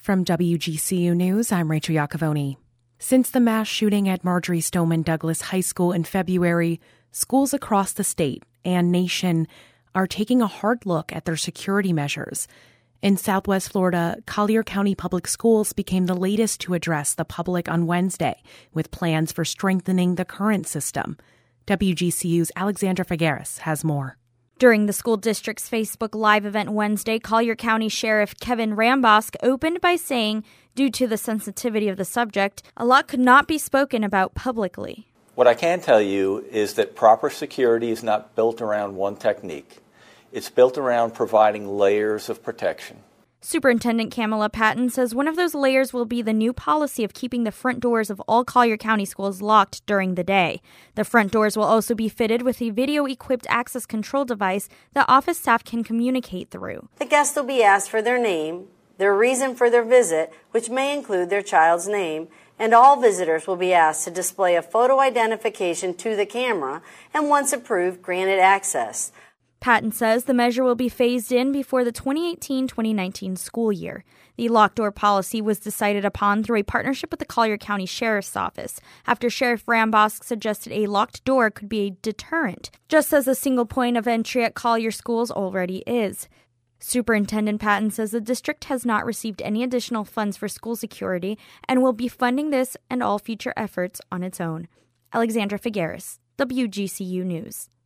From WGCU News, I'm Rachel Iacovoni. Since the mass shooting at Marjory Stoneman Douglas High School in February, schools across the state and nation are taking a hard look at their security measures. In Southwest Florida, Collier County Public Schools became the latest to address the public on Wednesday, with plans for strengthening the current system. WGCU's Alexandra Figueres has more. During the school district's Facebook Live event Wednesday, Collier County Sheriff Kevin Rambosk opened by saying, due to the sensitivity of the subject, a lot could not be spoken about publicly. What I can tell you is that proper security is not built around one technique. It's built around providing layers of protection. Superintendent Kamala Patton says one of those layers will be the new policy of keeping the front doors of all Collier County schools locked during the day. The front doors will also be fitted with a video-equipped access control device that office staff can communicate through. The guests will be asked for their name, their reason for their visit, which may include their child's name, and all visitors will be asked to display a photo identification to the camera and, once approved, granted access. Patton says the measure will be phased in before the 2018-2019 school year. The locked door policy was decided upon through a partnership with the Collier County Sheriff's Office, after Sheriff Rambosk suggested a locked door could be a deterrent, just as a single point of entry at Collier schools already is. Superintendent Patton says the district has not received any additional funds for school security and will be funding this and all future efforts on its own. Alexandra Figueres, WGCU News.